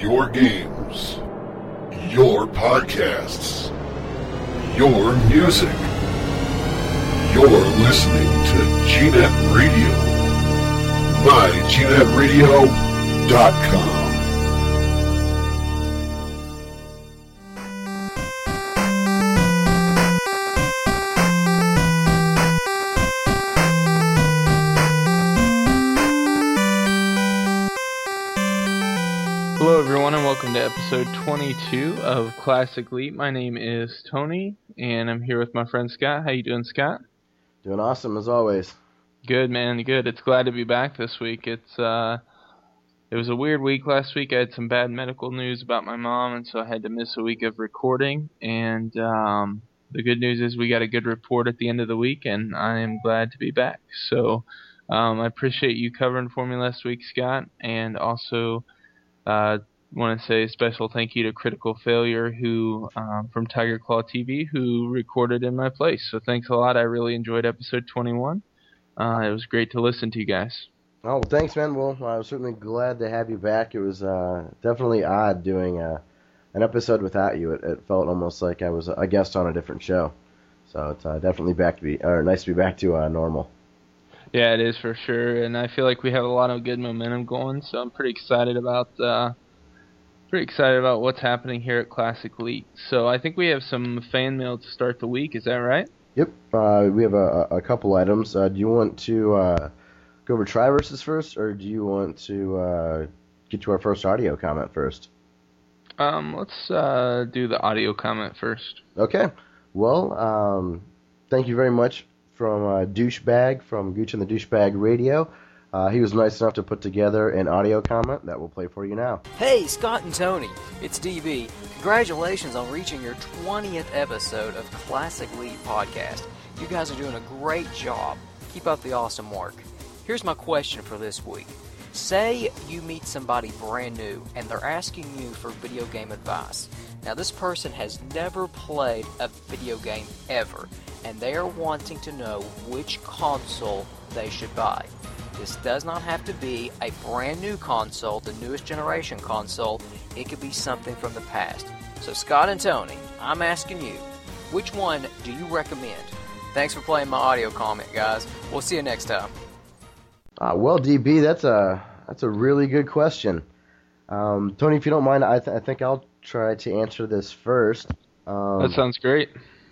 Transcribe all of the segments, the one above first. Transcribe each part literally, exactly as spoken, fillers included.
Your games, your podcasts, your music. You're listening to G net Radio. my G net radio dot com. Hello everyone and welcome to episode twenty-two of Classic Leap. My name is Tony and I'm here with my friend Scott. How you doing, Scott? Doing awesome as always. Good, man, good. It's glad to be back this week. It's uh it was a weird week last week. I had some bad medical news about my mom, and so I had to miss a week of recording, and um the good news is we got a good report at the end of the week and I am glad to be back. So um I appreciate you covering for me last week, Scott, and also Uh, want to say a special thank you to Critical Failure, who um, from Tiger Claw T V, who recorded in my place. So thanks a lot. I really enjoyed episode twenty-one. Uh, it was great to listen to you guys. Oh, well, thanks, man. Well, I was certainly glad to have you back. It was uh, definitely odd doing uh, an episode without you. It, it felt almost like I was a guest on a different show. So it's uh, definitely back to be, or nice to be back to uh, normal. Yeah, it is for sure, and I feel like we have a lot of good momentum going, so I'm pretty excited about uh, pretty excited about what's happening here at Classic Leap. So I think we have some fan mail to start the week. Is that right? Yep, uh, we have a, a couple items. Uh, do you want to uh, go over Triverses first, or do you want to uh, get to our first audio comment first? Um, let's uh, do the audio comment first. Okay. Well, um, thank you very much. From uh, Douchebag, from Gooch and the Douchebag Radio. Uh, he was nice enough to put together an audio comment that we'll play for you now. Hey, Scott and Tony, it's D B. Congratulations on reaching your twentieth episode of Classic Leap Podcast. You guys are doing a great job. Keep up the awesome work. Here's my question for this week. Say you meet somebody brand new and they're asking you for video game advice. Now, this person has never played a video game ever, and they are wanting to know which console they should buy. This does not have to be a brand new console, the newest generation console. It could be something from the past. So Scott and Tony, I'm asking you, which one do you recommend? Thanks for playing my audio comment, guys. We'll see you next time. Uh, well, D B, that's a that's a really good question. Um, Tony, if you don't mind, I, th- I think I'll try to answer this first. Um, That sounds great.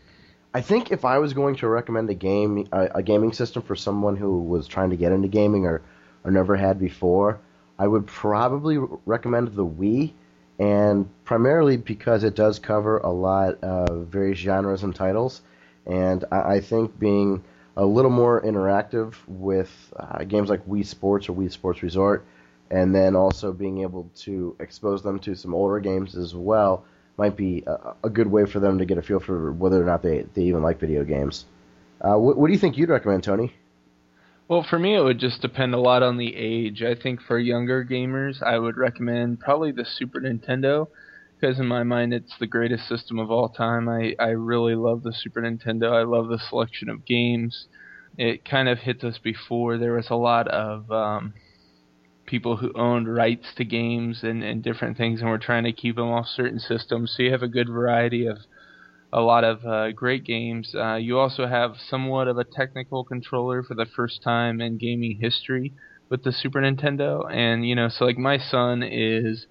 I think if I was going to recommend a game, a, a gaming system for someone who was trying to get into gaming or, or never had before, I would probably recommend the Wii, and primarily because it does cover a lot of various genres and titles, and I, I think being a little more interactive with uh, games like Wii Sports or Wii Sports Resort, and then also being able to expose them to some older games as well, might be a, a good way for them to get a feel for whether or not they, they even like video games. Uh, what, what do you think you'd recommend, Tony? Well, for me, it would just depend a lot on the age. I think for younger gamers, I would recommend probably the Super Nintendo, because in my mind, it's the greatest system of all time. I, I really love the Super Nintendo. I love the selection of games. It kind of hit us before. There was a lot of um, people who owned rights to games and, and different things, and were trying to keep them off certain systems. So you have a good variety of a lot of uh, great games. Uh, you also have somewhat of a technical controller for the first time in gaming history with the Super Nintendo. And, you know, so like my son is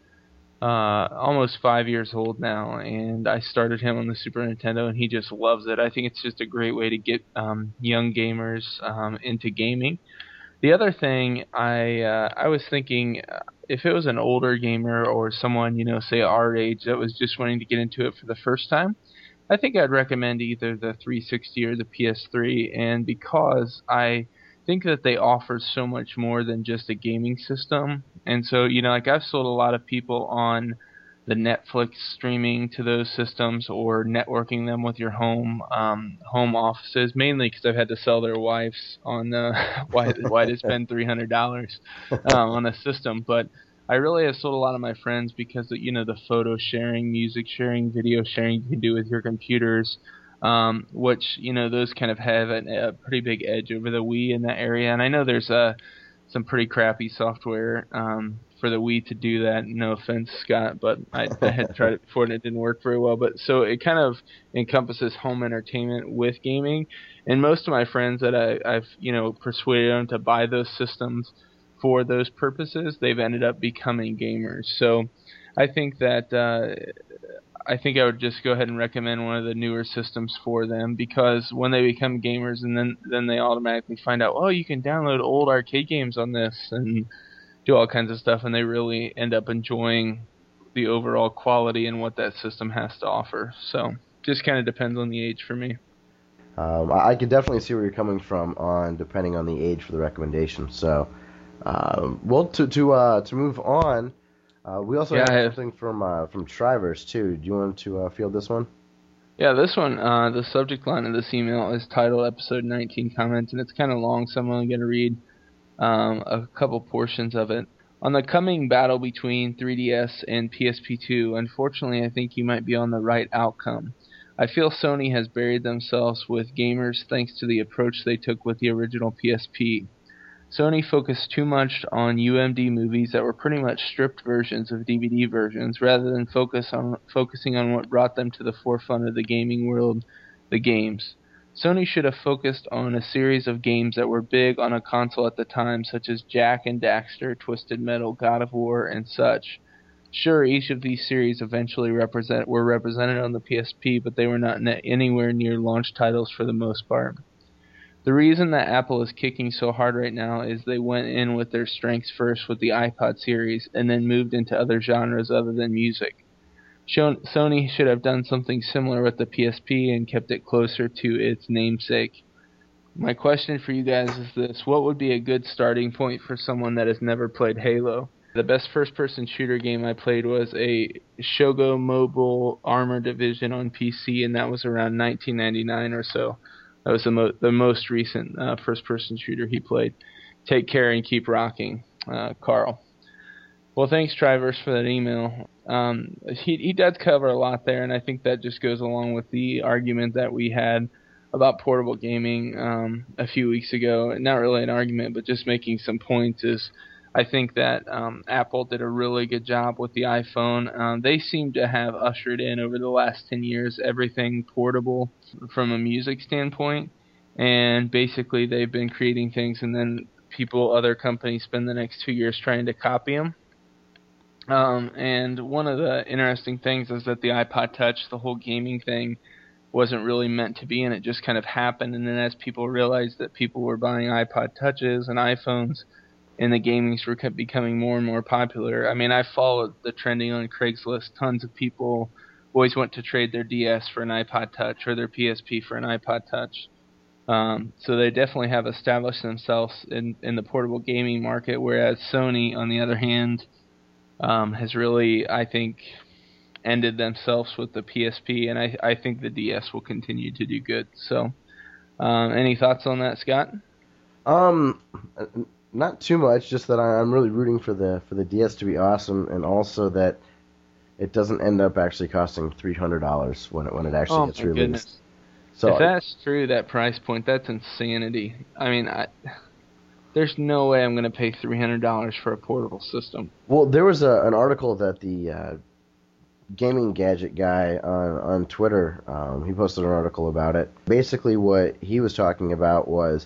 uh, almost five years old now, and I started him on the Super Nintendo, and he just loves it. I think it's just a great way to get um, young gamers um, into gaming. The other thing, I uh, I was thinking, uh, if it was an older gamer or someone, you know, say our age that was just wanting to get into it for the first time, I think I'd recommend either the three sixty or the P S three, and because I think that they offer so much more than just a gaming system. And so, you know, like I've sold a lot of people on the Netflix streaming to those systems or networking them with your home um, home offices, mainly because I've had to sell their wives on uh, why why to spend three hundred dollars um, on a system. But I really have sold a lot of my friends because, you know, the photo sharing, music sharing, video sharing you can do with your computers, um, which, you know, those kind of have a, a pretty big edge over the Wii in that area. And I know there's uh, some pretty crappy software um, for the Wii to do that. No offense, Scott, but I, I had tried it before and it didn't work very well. But so it kind of encompasses home entertainment with gaming. And most of my friends that I, I've you know persuaded them to buy those systems for those purposes, they've ended up becoming gamers. So I think that uh, I think I would just go ahead and recommend one of the newer systems for them, because when they become gamers and then, then they automatically find out, oh, you can download old arcade games on this and do all kinds of stuff, and they really end up enjoying the overall quality and what that system has to offer. So just kind of depends on the age for me. Um, I, I can definitely see where you're coming from on depending on the age for the recommendation. So, um, well, to to uh, to move on. Uh, we also yeah, have, have something from uh, from Triverse, too. Do you want to uh, field this one? Yeah, this one, uh, the subject line of this email is titled Episode nineteen Comments, and it's kind of long, so I'm only going to read um, a couple portions of it. On the coming battle between three D S and P S P two, unfortunately, I think you might be on the right outcome. I feel Sony has buried themselves with gamers thanks to the approach they took with the original P S P. Sony focused too much on U M D movies that were pretty much stripped versions of D V D versions, rather than focus on focusing on what brought them to the forefront of the gaming world, the games. Sony should have focused on a series of games that were big on a console at the time, such as Jak and Daxter, Twisted Metal, God of War, and such. Sure, each of these series eventually represent were represented on the P S P, but they were not anywhere near launch titles for the most part. The reason that Apple is kicking so hard right now is they went in with their strengths first with the iPod series and then moved into other genres other than music. Sony should have done something similar with the P S P and kept it closer to its namesake. My question for you guys is this: what would be a good starting point for someone that has never played Halo? The best first-person shooter game I played was a Shogo Mobile Armor Division on P C, and that was around nineteen ninety-nine or so. That was the, mo- the most recent uh, first-person shooter he played. Take care and keep rocking, uh, Carl. Well, thanks, Triverse, for that email. Um, he, he does cover a lot there, and I think that just goes along with the argument that we had about portable gaming um, a few weeks ago. Not really an argument, but just making some points is I think that um, Apple did a really good job with the iPhone. Um, they seem to have ushered in over the last ten years everything portable from a music standpoint, and basically they've been creating things and then people, other companies spend the next two years trying to copy them. Um, and one of the interesting things is that the iPod Touch, the whole gaming thing, wasn't really meant to be, and it just kind of happened. And then as people realized that people were buying iPod Touches and iPhones, and the gamings were kept becoming more and more popular. I mean, I followed the trending on Craigslist. Tons of people always went to trade their D S for an iPod Touch or their P S P for an iPod Touch. Um, so they definitely have established themselves in, in the portable gaming market, whereas Sony, on the other hand, um, has really, I think, ended themselves with the P S P, and I, I think the D S will continue to do good. So, um, any thoughts on that, Scott? Um... Not too much, just that I'm really rooting for the for the D S to be awesome, and also that it doesn't end up actually costing three hundred dollars when it when it actually oh, gets my released. Goodness. So if that's true, that price point, that's insanity. I mean, I, there's no way I'm going to pay three hundred dollars for a portable system. Well, there was a, an article that the uh, gaming gadget guy on on Twitter, um, he posted an article about it. Basically, what he was talking about was,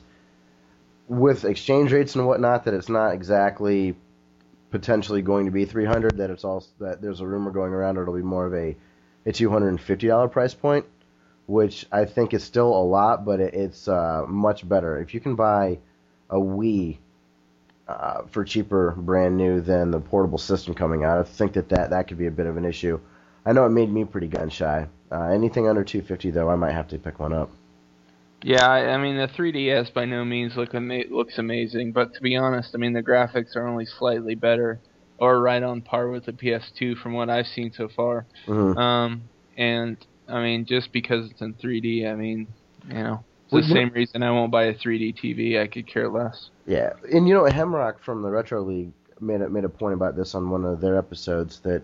with exchange rates and whatnot, that it's not exactly potentially going to be three hundred dollars, that it's also that there's a rumor going around it'll be more of a, a two hundred fifty dollars price point, which I think is still a lot, but it, it's uh, much better. If you can buy a Wii uh, for cheaper, brand new, than the portable system coming out, I think that, that that could be a bit of an issue. I know it made me pretty gun shy. Uh, anything under two hundred fifty dollars, though, I might have to pick one up. Yeah, I, I mean, the three D S by no means look ama- looks amazing, but to be honest, I mean, the graphics are only slightly better, or right on par with the P S two from what I've seen so far. Mm-hmm. Um, and, I mean, just because it's in three D, I mean, you know, it's well, the same reason I won't buy a three D T V. I could care less. Yeah, and you know, Hemrock from the Retro League made a, made a point about this on one of their episodes, that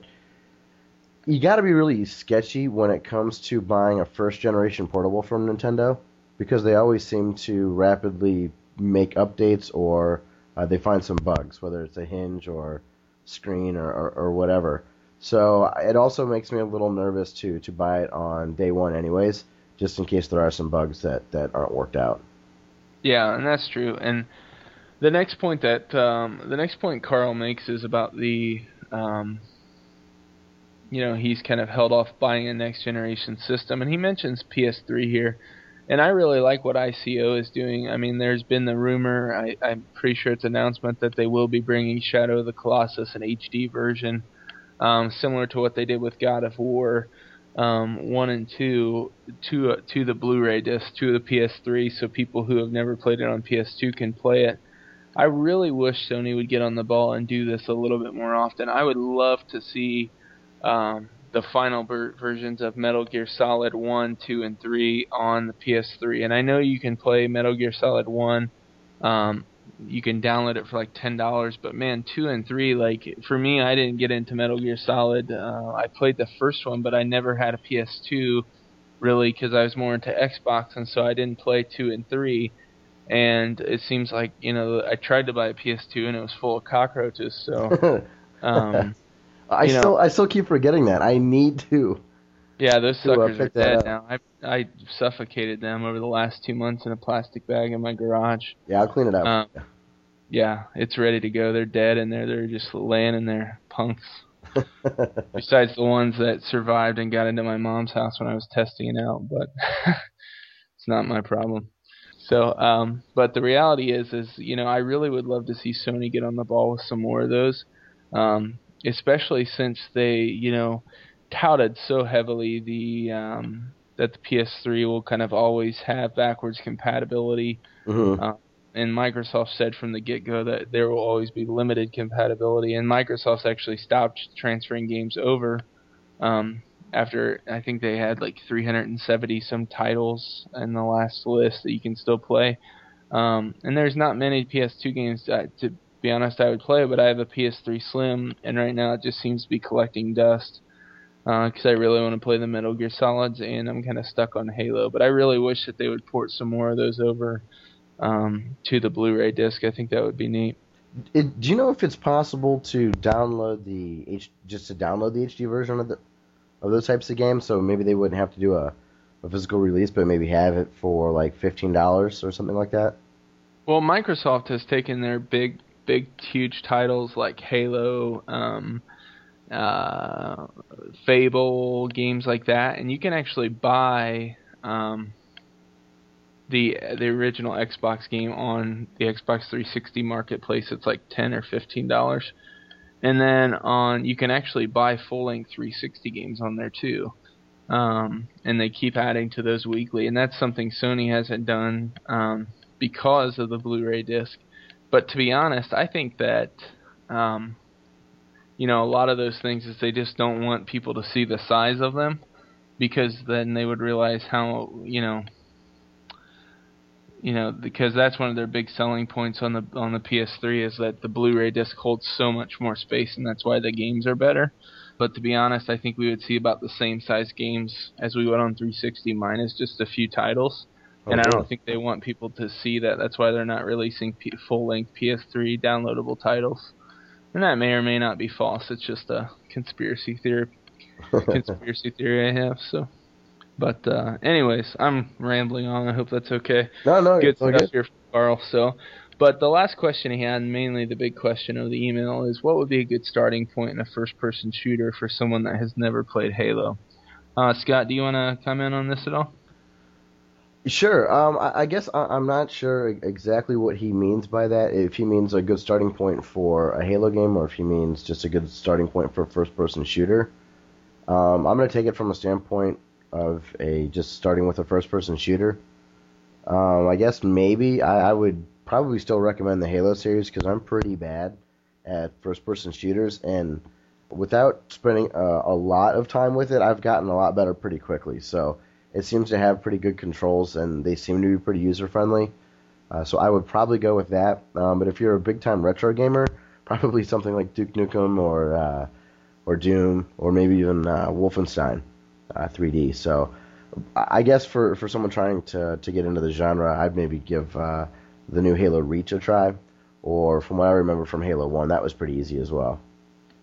you got to be really sketchy when it comes to buying a first-generation portable from Nintendo, because they always seem to rapidly make updates, or uh, they find some bugs, whether it's a hinge or screen or, or, or whatever. So it also makes me a little nervous to, to buy it on day one anyways, just in case there are some bugs that, that aren't worked out. Yeah, and that's true. And the next point that um, the next point Carl makes is about the, um, you know, he's kind of held off buying a next generation system, and he mentions P S three here. And I really like what I C O is doing. I mean, there's been the rumor, I, I'm pretty sure it's an announcement, that they will be bringing Shadow of the Colossus, an H D version, um, similar to what they did with God of War um, one and two, to, uh, to the Blu-ray disc, to the P S three, so people who have never played it on P S two can play it. I really wish Sony would get on the ball and do this a little bit more often. I would love to see um, the final ver- versions of Metal Gear Solid one, two, and three on the P S three. And I know you can play Metal Gear Solid one. Um, you can download it for like ten dollars. But man, two and three, like for me, I didn't get into Metal Gear Solid. Uh, I played the first one, but I never had a P S two really because I was more into Xbox, and so I didn't play two and three. And it seems like, you know, I tried to buy a P S two and it was full of cockroaches. So, um, I you know, still I still keep forgetting that. I need to. Yeah, those to, uh, suckers are pick that dead up. now. I I suffocated them over the last two months in a plastic bag in my garage. Yeah, I'll clean it up. Um, yeah, it's ready to go. They're dead and they're they're just laying in there, punks. Besides the ones that survived and got into my mom's house when I was testing it out, but it's not my problem. So, um, but the reality is, is you know, I really would love to see Sony get on the ball with some more of those. Um, especially since they, you know, touted so heavily the um, that the P S three will kind of always have backwards compatibility. Mm-hmm. Uh, and Microsoft said from the get-go that there will always be limited compatibility. And Microsoft's actually stopped transferring games over um, after I think they had like three hundred seventy some titles in the last list that you can still play. Um, and there's not many P S two games that, to be honest, I would play, but I have a P S three Slim, and right now it just seems to be collecting dust because uh, I really want to play the Metal Gear Solids, and I'm kind of stuck on Halo. But I really wish that they would port some more of those over um, to the Blu-ray disc. I think that would be neat. It, do you know if it's possible to download the H, just to download the H D version of the of those types of games? So maybe they wouldn't have to do a, a physical release, but maybe have it for like fifteen dollars or something like that. Well, Microsoft has taken their big, big, huge titles like Halo, um, uh, Fable, games like that, and you can actually buy um, the the original Xbox game on the Xbox three sixty marketplace. It's like ten or fifteen dollars, and then on you can actually buy full length three sixty games on there too. Um, and they keep adding to those weekly, and that's something Sony hasn't done um, because of the Blu-ray disc. But to be honest, I think that, um, you know, a lot of those things is they just don't want people to see the size of them, because then they would realize how, you know, you know, because that's one of their big selling points on the on the P S three is that the Blu-ray disc holds so much more space, and that's why the games are better. But to be honest, I think we would see about the same size games as we would on three sixty, minus just a few titles. And I don't think they want people to see that. That's why they're not releasing P- full-length P S three downloadable titles. And that may or may not be false. It's just a conspiracy theory. conspiracy theory I have. So, but uh, anyways, I'm rambling on. I hope that's okay. No, no, good it's all stuff good. here from Carl. So, but the last question he had, and mainly the big question of the email, is what would be a good starting point in a first-person shooter for someone that has never played Halo? Uh, Scott, do you want to comment on this at all? Sure. Um, I, I guess I, I'm not sure exactly what he means by that. If he means a good starting point for a Halo game, or if he means just a good starting point for a first-person shooter. Um, I'm going to take it from a standpoint of a just starting with a first-person shooter. Um, I guess maybe I, I would probably still recommend the Halo series because I'm pretty bad at first-person shooters, and without spending a, a lot of time with it, I've gotten a lot better pretty quickly. So it seems to have pretty good controls, and they seem to be pretty user-friendly. Uh, so I would probably go with that. Um, but if you're a big-time retro gamer, probably something like Duke Nukem or uh, or Doom, or maybe even uh, Wolfenstein uh, three D. So I guess for, for someone trying to, to get into the genre, I'd maybe give uh, the new Halo Reach a try. Or from what I remember from Halo one, that was pretty easy as well.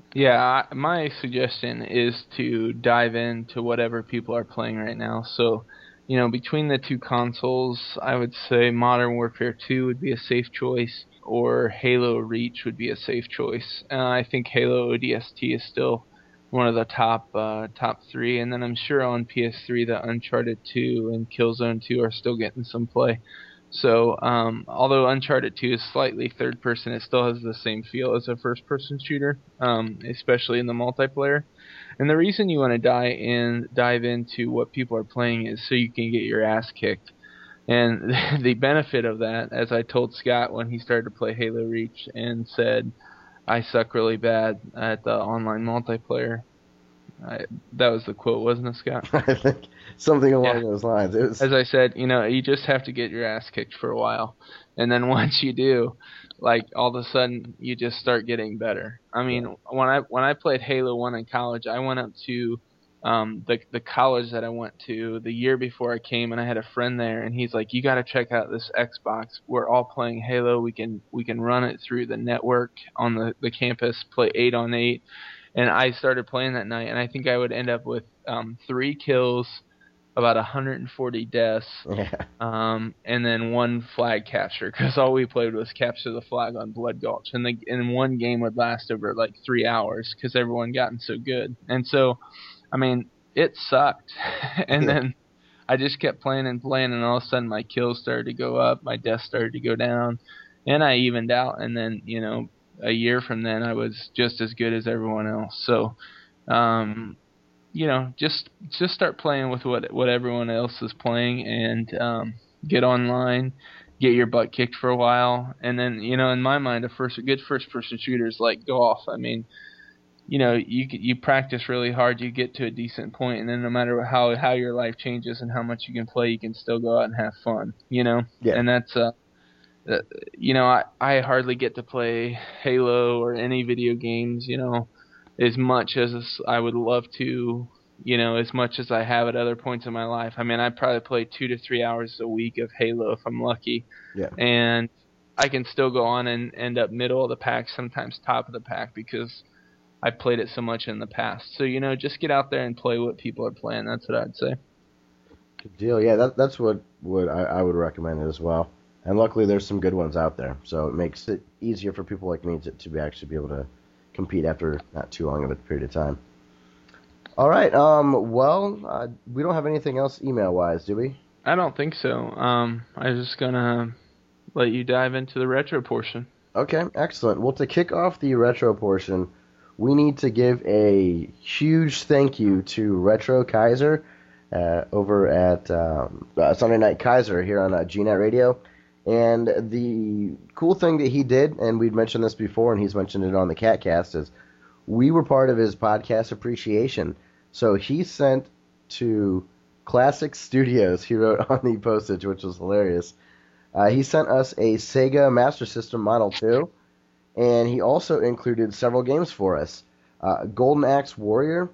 Yeah, I, my suggestion is to dive into whatever people are playing right now. So, you know, between the two consoles, I would say Modern Warfare two would be a safe choice, or Halo Reach would be a safe choice. Uh, I think Halo O D S T is still one of the top uh, top three, and then I'm sure on P S three that Uncharted two and Killzone two are still getting some play. So, um, although Uncharted two is slightly third person, it still has the same feel as a first person shooter, um, especially in the multiplayer. And the reason you want to dive in, dive into what people are playing is so you can get your ass kicked. And the benefit of that, as I told Scott when he started to play Halo Reach and said, I suck really bad at the online multiplayer. I, that was the quote, wasn't it, Scott? I think something along Yeah. those lines. It was... As I said, you know, you just have to get your ass kicked for a while. And then once you do, like, all of a sudden, you just start getting better. I mean, yeah. when I when I played Halo one in college, I went up to um, the the college that I went to the year before I came, and I had a friend there, and he's like, you got to check out this Xbox. We're all playing Halo. We can we can run it through the network on the, the campus, play eight on eight. And I started playing that night, and I think I would end up with um, three kills, about one hundred forty deaths, yeah. um, and then one flag capture, because all we played was capture the flag on Blood Gulch. And, the, and one game would last over like three hours because everyone gotten so good. And so, I mean, it sucked. and yeah. then I just kept playing and playing, and all of a sudden my kills started to go up, my deaths started to go down, and I evened out. And then, you know, a year from then, I was just as good as everyone else. So, um, you know, just just start playing with what what everyone else is playing, and um, get online, get your butt kicked for a while, and then, you know, in my mind, a first a good first person shooter is like golf. I mean, you know, you you practice really hard, you get to a decent point, and then no matter how how your life changes and how much you can play, you can still go out and have fun. You know, yeah. and that's uh. Uh, you know, I, I hardly get to play Halo or any video games, you know, as much as I would love to, you know, as much as I have at other points in my life. I mean, I probably play two to three hours a week of Halo if I'm lucky. Yeah. And I can still go on and end up middle of the pack, sometimes top of the pack, because I played it so much in the past. So, you know, just get out there and play what people are playing. That's what I'd say. Good deal. Yeah, that, that's what, what I, I would recommend as well. And luckily, there's some good ones out there, so it makes it easier for people like me to, to be actually be able to compete after not too long of a period of time. All right. Um. Well, uh, we don't have anything else email-wise, do we? I don't think so. Um. I was just gonna let you dive into the retro portion. Okay. Excellent. Well, to kick off the retro portion, we need to give a huge thank you to Retro Kaiser uh, over at um, uh, Sunday Night Kaiser here on uh, G net Radio. And the cool thing that he did, and we'd mentioned this before, and he's mentioned it on the CatCast, is we were part of his podcast appreciation. So he sent to Classic Studios, he wrote on the postage, which was hilarious. Uh, he sent us a Sega Master System Model two, and he also included several games for us. Uh, Golden Axe Warrior,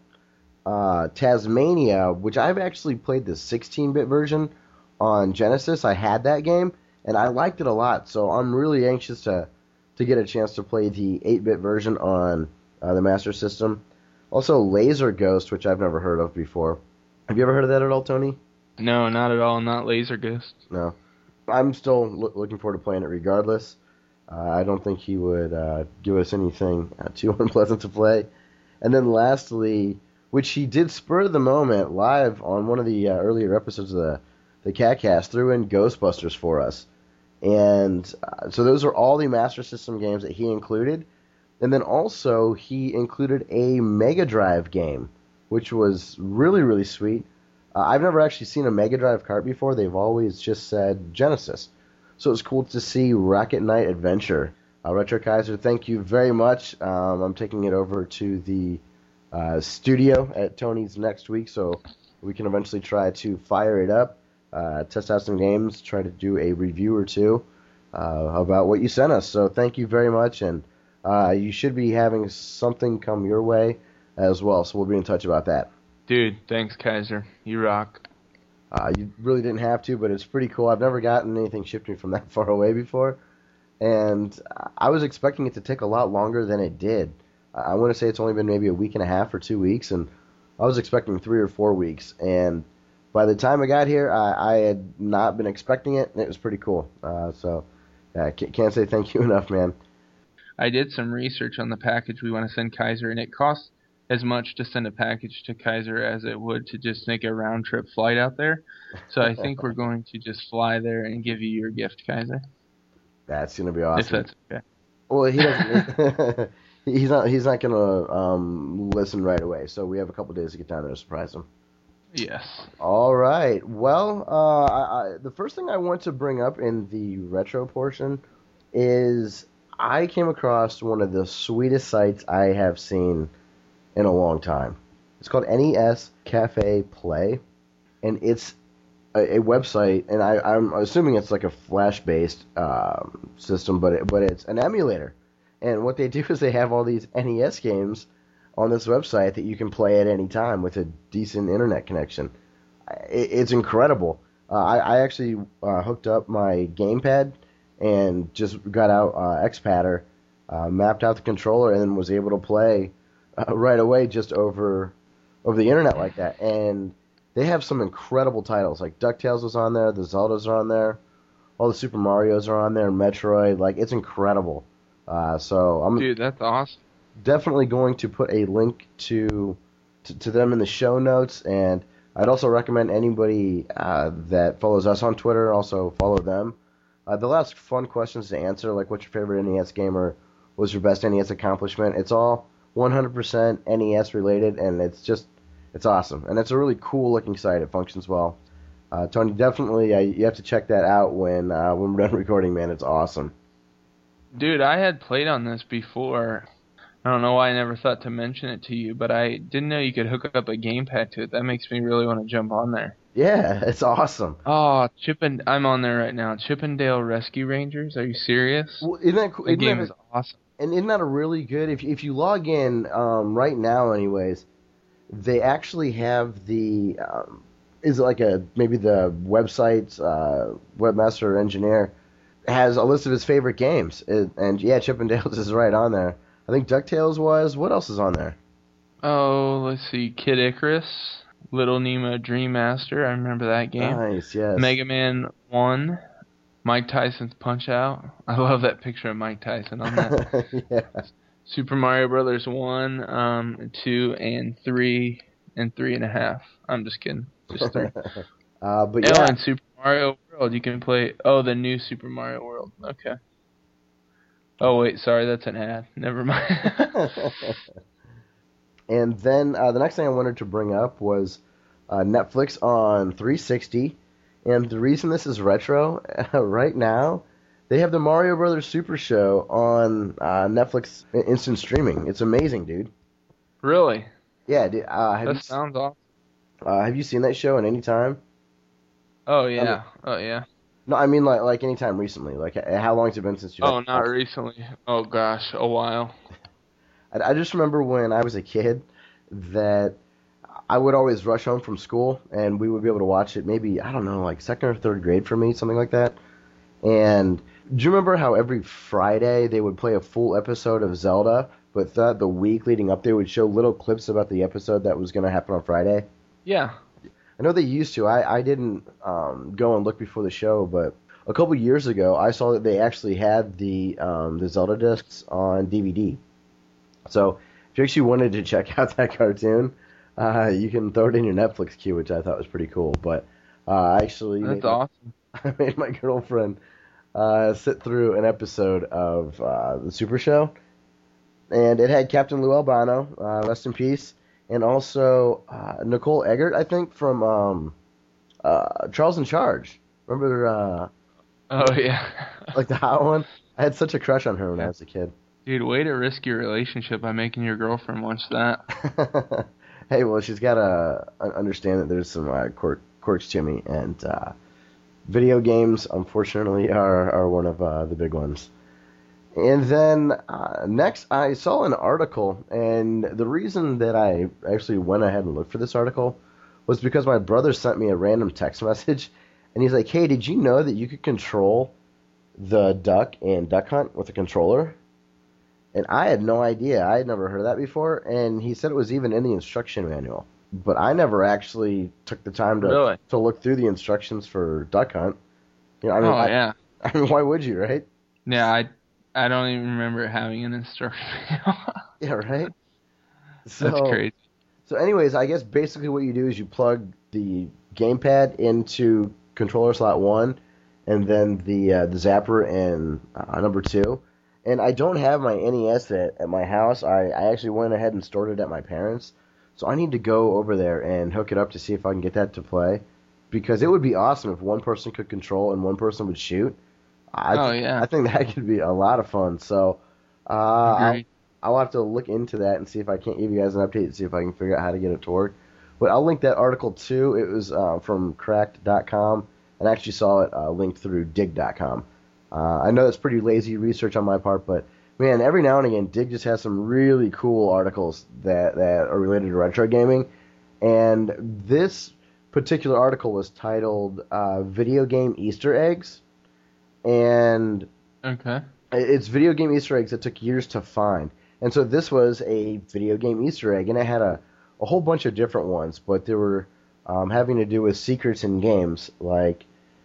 uh, Tasmania, which I've actually played the sixteen-bit version on Genesis. I had that game. And I liked it a lot, so I'm really anxious to to get a chance to play the eight-bit version on uh, the Master System. Also, Laser Ghost, which I've never heard of before. Have you ever heard of that at all, Tony? No, not at all. Not Laser Ghost. No. I'm still lo- looking forward to playing it regardless. Uh, I don't think he would uh, give us anything uh, too unpleasant to play. And then lastly, which he did spur of the moment live on one of the uh, earlier episodes of the, the CatCast, threw in Ghostbusters for us. And uh, so those are all the Master System games that he included. And then also he included a Mega Drive game, which was really, really sweet. Uh, I've never actually seen a Mega Drive cart before. They've always just said Genesis. So it was cool to see Rocket Knight Adventure. Uh, Retro Kaiser, thank you very much. Um, I'm taking it over to the uh, studio at Tony's next week, so we can eventually try to fire it up. Uh, test out some games, try to do a review or two uh, about what you sent us. So thank you very much, and uh, you should be having something come your way as well, so we'll be in touch about that. Dude, thanks, Kaiser. You rock. Uh, you really didn't have to, but it's pretty cool. I've never gotten anything shipped me from that far away before, and I was expecting it to take a lot longer than it did. I want to say it's only been maybe a week and a half or two weeks, and I was expecting three or four weeks. And by the time I got here, I, I had not been expecting it, and it was pretty cool. Uh, so I can't say thank you enough, man. I did some research on the package we want to send Kaiser, and it costs as much to send a package to Kaiser as it would to just make a round-trip flight out there. So I think we're going to just fly there and give you your gift, Kaiser. That's going to be awesome. If that's okay. Well, he doesn't. he's not. He's not going to um, listen right away. So we have a couple days to get down there to surprise him. Yes. All right. Well, uh, I, I, the first thing I want to bring up in the retro portion is I came across one of the sweetest sites I have seen in a long time. It's called N E S Cafe Play, and it's a, a website, and I, I'm assuming it's like a Flash-based um, system, but it, but it's an emulator. And what they do is they have all these N E S games on this website that you can play at any time with a decent internet connection. It, it's incredible. Uh, I, I actually uh, hooked up my gamepad and just got out uh, Xpadder, uh, mapped out the controller, and then was able to play uh, right away just over over the internet like that. And they have some incredible titles, like DuckTales was on there, the Zeldas are on there, all the Super Marios are on there, Metroid. Like, it's incredible. Uh, so I'm Dude, that's awesome. Definitely going to put a link to, to to them in the show notes, and I'd also recommend anybody uh, that follows us on Twitter also follow them. Uh, they'll ask fun questions to answer, like what's your favorite N E S game or what's your best N E S accomplishment. It's all one hundred percent N E S related, and it's just it's awesome, and it's a really cool looking site. It functions well. Uh, Tony, definitely uh, you have to check that out when uh, when we're done recording, man. It's awesome. Dude, I had played on this before. I don't know why I never thought to mention it to you, but I didn't know you could hook up a gamepad to it. That makes me really want to jump on there. Yeah, it's awesome. Oh, Chippen, I'm on there right now. Chippendale Rescue Rangers. Are you serious? Well, isn't that cool? The isn't game that is awesome. And isn't that a really good? If if you log in um, right now, anyways, they actually have the um, is it like a maybe the website's uh, webmaster or engineer has a list of his favorite games, it, and yeah, Chippendales is right on there. I think DuckTales was. What else is on there? Oh, let's see. Kid Icarus, Little Nemo Dream Master. I remember that game. Nice, yes. Mega Man one, Mike Tyson's Punch Out. I love that picture of Mike Tyson on that. Yeah. Super Mario Brothers one, um, two, and three, and three and a half. I'm just kidding. Just three. uh, but oh, yeah. and Super Mario World. You can play. Oh, the new Super Mario World. Okay. Oh, wait, sorry, that's an ad. Never mind. And then uh, the next thing I wanted to bring up was uh, Netflix on three sixty. And the reason this is retro, uh, right now, they have the Mario Brothers Super Show on uh, Netflix instant streaming. It's amazing, dude. Really? Yeah, dude. Uh, have that you, sounds awesome. Uh, have you seen that show at any time? Oh, yeah. I mean, oh, yeah. No, I mean like like any time recently. Like, how long has it been since you... Oh, not recently. Oh, gosh, a while. I, I just remember when I was a kid that I would always rush home from school, and we would be able to watch it maybe, I don't know, like second or third grade for me, something like that. And do you remember how every Friday they would play a full episode of Zelda, but the, the week leading up they would show little clips about the episode that was going to happen on Friday? Yeah. I know they used to. I, I didn't um, go and look before the show, but a couple years ago I saw that they actually had the um, the Zelda discs on D V D. So if you actually wanted to check out that cartoon, uh, you can throw it in your Netflix queue, which I thought was pretty cool. But uh, I actually That's made awesome. My, I made my girlfriend uh, sit through an episode of uh, the Super Show, and it had Captain Lou Albano, uh, rest in peace. And also uh, Nicole Eggert, I think, from um, uh, Charles in Charge. Remember, uh, Oh, yeah. like the hot one? I had such a crush on her when I was a kid. Dude, way to risk your relationship by making your girlfriend watch that. Hey, well, she's got to understand that there's some uh, quirk, quirks to me, and uh, video games, unfortunately, are, are one of uh, the big ones. And then uh, next, I saw an article, and the reason that I actually went ahead and looked for this article was because my brother sent me a random text message, and he's like, hey, did you know that you could control the duck in Duck Hunt with a controller? And I had no idea. I had never heard of that before, and he said it was even in the instruction manual. But I never actually took the time to Really? to look through the instructions for Duck Hunt. You know, I mean, oh I, yeah, I mean, why would you, right? yeah. I I don't even remember having an instruction manual. Yeah, right. So, That's crazy. So, anyways, I guess basically what you do is you plug the gamepad into controller slot one, and then the uh, the zapper in uh, number two. And I don't have my N E S at, at my house. I, I actually went ahead and stored it at my parents'. So I need to go over there and hook it up to see if I can get that to play. Because it would be awesome if one person could control and one person would shoot. I Oh, th- yeah. I think that could be a lot of fun. So uh, I'll, Agreed. I'll have to look into that and see if I can't give you guys an update and see if I can figure out how to get it to work. But I'll link that article too. It was uh, from cracked dot com, and I actually saw it uh, linked through dig dot com. Uh, I know that's pretty lazy research on my part, but man, every now and again, Dig just has some really cool articles that, that are related to retro gaming. And this particular article was titled uh, Video Game Easter Eggs. And Okay. it's video game Easter eggs that took years to find. And so this was a video game Easter egg, and it had a, a whole bunch of different ones, but they were um, having to do with secrets in games. Like,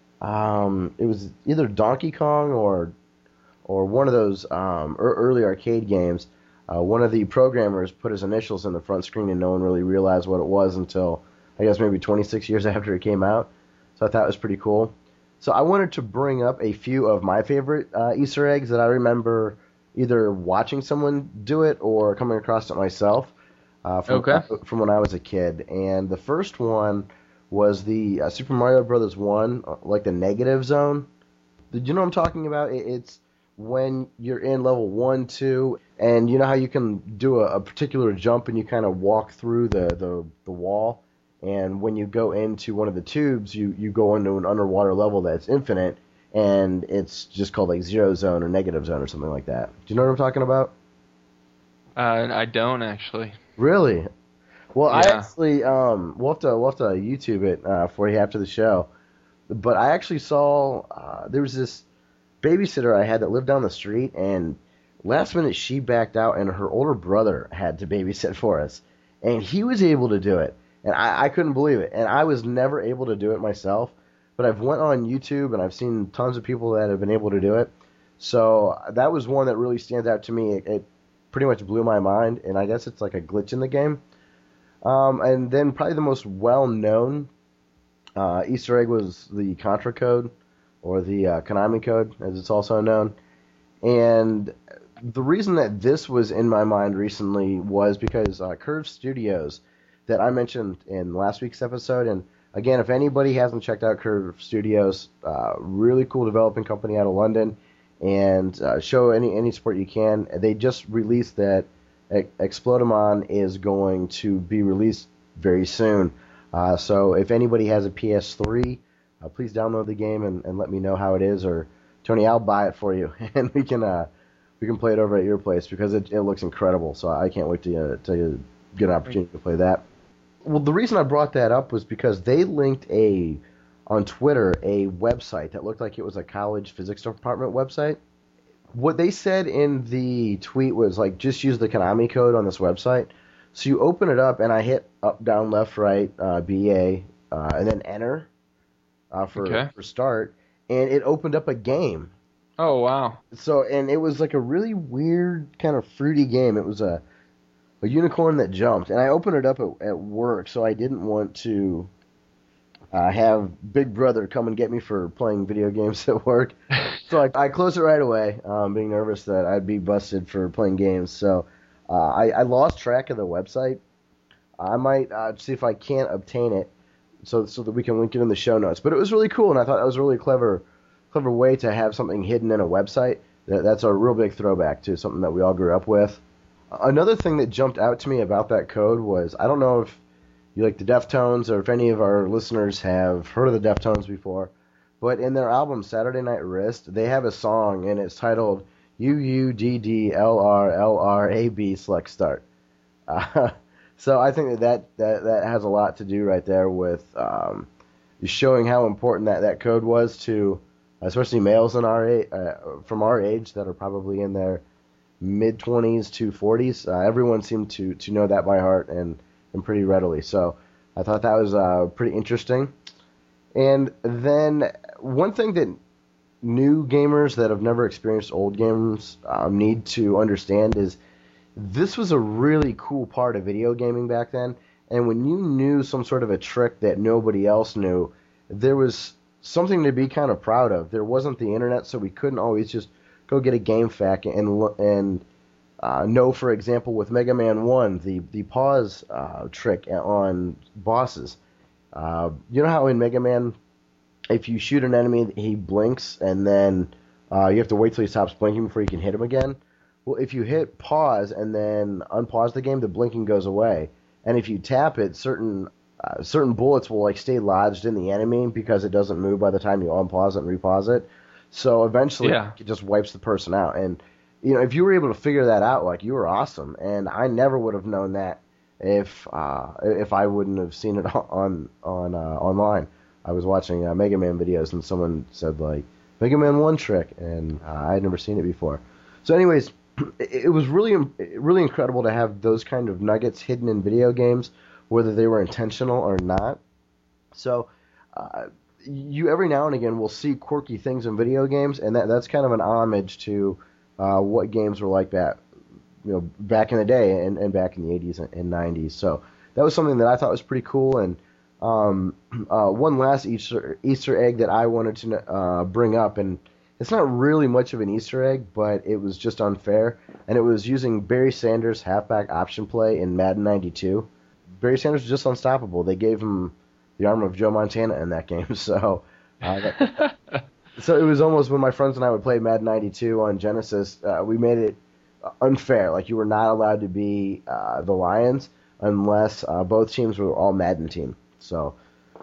um, it was either Donkey Kong or or one of those um, early arcade games. Uh, one of the programmers put his initials in the front screen, and no one really realized what it was until, I guess, maybe twenty-six years after it came out. So I thought it was pretty cool. So I wanted to bring up a few of my favorite uh, Easter eggs that I remember either watching someone do it or coming across it myself uh, from, Okay. from when I was a kid. And the first one was the uh, Super Mario Brothers one, uh, like the negative zone. Did you know what I'm talking about? It, it's when you're in level one, two, and you know how you can do a, a particular jump and you kind of walk through the, the, the wall? And when you go into one of the tubes, you, you go into an underwater level that's infinite, and it's just called like Zero Zone or Negative Zone or something like that. Do you know what I'm talking about? Uh, I don't actually. Really? Well, I Yeah. actually, um, we'll have to, we'll have to YouTube it uh, for you after the show. But I actually saw, uh, there was this babysitter I had that lived down the street, and last minute she backed out, and her older brother had to babysit for us. And he was able to do it. And I, I couldn't believe it. And I was never able to do it myself. But I've went on YouTube, and I've seen tons of people that have been able to do it. So that was one that really stands out to me. It, it pretty much blew my mind, and I guess it's like a glitch in the game. Um, and then probably the most well-known uh, Easter egg was the Contra code, or the uh, Konami code, as it's also known. And the reason that this was in my mind recently was because uh, Curve Studios, that I mentioned in last week's episode, and again, if anybody hasn't checked out Curve Studios, uh, really cool developing company out of London, and uh, show any any support you can. They just released that Explodamon is going to be released very soon. Uh, so if anybody has a P S three, uh, please download the game and, and let me know how it is. Or Tony, I'll buy it for you, and we can uh, we can play it over at your place because it, it looks incredible. So I can't wait to uh, to get an opportunity to play that. Well, the reason I brought that up was because they linked a on Twitter a website that looked like it was a college physics department website. What they said in the tweet was like, just use the Konami code on this website. So you open it up, and I hit up, down, left, right, uh, B A, uh, and then enter uh, for Okay. for start, and it opened up a game. Oh wow. So and it was like a really weird kind of fruity game. It was a a unicorn that jumped, and I opened it up at, at work, so I didn't want to uh, have Big Brother come and get me for playing video games at work. So I, I closed it right away, um, being nervous that I'd be busted for playing games. So uh, I, I lost track of the website. I might uh, see if I can't obtain it, so so that we can link it in the show notes. But it was really cool, and I thought that was a really clever, clever way to have something hidden in a website. That, that's a real big throwback to something that we all grew up with. Another thing that jumped out to me about that code was, I don't know if you like the Deftones or if any of our listeners have heard of the Deftones before, but in their album Saturday Night Wrist, they have a song, and it's titled U U D D L R L R A B Select Start. Uh, so I think that, that that that has a lot to do right there with um, showing how important that, that code was to, especially males in our uh, from our age that are probably in their mid-twenties to forties. Uh, everyone seemed to, to know that by heart and, and pretty readily. So I thought that was uh, pretty interesting. And then one thing that new gamers that have never experienced old games um, need to understand is this was a really cool part of video gaming back then. And when you knew some sort of a trick that nobody else knew, there was something to be kind of proud of. There wasn't the internet, so we couldn't always just go get a game fact and and uh, know, for example, with Mega Man one, the, the pause uh, trick on bosses. Uh, you know how in Mega Man, if you shoot an enemy, he blinks, and then uh, you have to wait till he stops blinking before you can hit him again? Well, if you hit pause and then unpause the game, the blinking goes away. And if you tap it, certain uh, certain bullets will like stay lodged in the enemy because it doesn't move by the time you unpause it and repause it. So eventually, yeah. it just wipes the person out. And you know, if you were able to figure that out, like, you were awesome. And I never would have known that if uh, if I wouldn't have seen it on on uh, online. I was watching uh, Mega Man videos, and someone said like Mega Man one trick, and uh, I had never seen it before. So, anyways. It was really, really incredible to have those kind of nuggets hidden in video games, whether they were intentional or not. So, uh, you every now and again will see quirky things in video games, and that that's kind of an homage to uh, what games were like that, you know, back in the day and, and back in the eighties and nineties. So that was something that I thought was pretty cool. And um, uh, one last Easter Easter egg that I wanted to uh, bring up, and it's not really much of an Easter egg, but it was just unfair, and it was using Barry Sanders' halfback option play in Madden ninety-two. Barry Sanders was just unstoppable. They gave him the arm of Joe Montana in that game, so uh, that, so it was almost when my friends and I would play Madden ninety-two on Genesis, uh, we made it unfair. Like, you were not allowed to be uh, the Lions unless uh, both teams were all Madden team. So,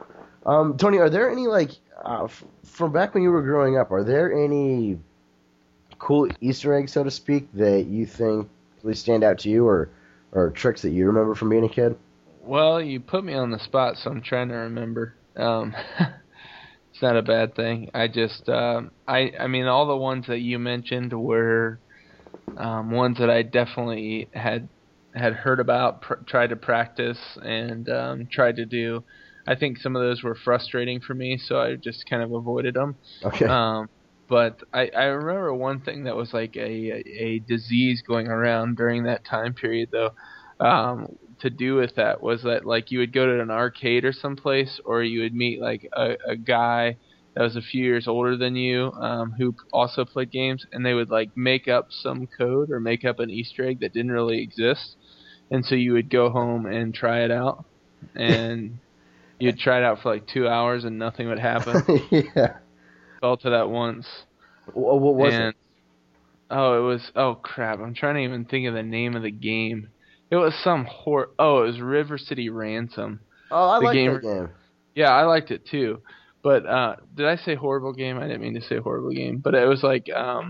um, Tony, are there any, like, Uh, f- from back when you were growing up, are there any cool Easter eggs, so to speak, that you think really stand out to you, or, or tricks that you remember from being a kid? Well, you put me on the spot, so I'm trying to remember. Um, it's not a bad thing. I just, um, I, I mean, all the ones that you mentioned were um, ones that I definitely had had heard about, pr- tried to practice, and um, tried to do. I think some of those were frustrating for me, so I just kind of avoided them. Okay. Um, but I, I remember one thing that was like a, a disease going around during that time period, though, um, to do with that was that, like, you would go to an arcade or someplace, or you would meet, like, a, a guy that was a few years older than you um, who also played games, and they would, like, make up some code or make up an Easter egg that didn't really exist. And so you would go home and try it out, and you'd try it out for like two hours and nothing would happen. Yeah. Fell to that once. What, what was and, it? Oh, it was, oh crap, I'm trying to even think of the name of the game. It was some hor, oh, it was River City Ransom. Oh, I the like game, that game. Yeah, I liked it too. But, uh, did I say horrible game? I didn't mean to say horrible game. But it was like, um,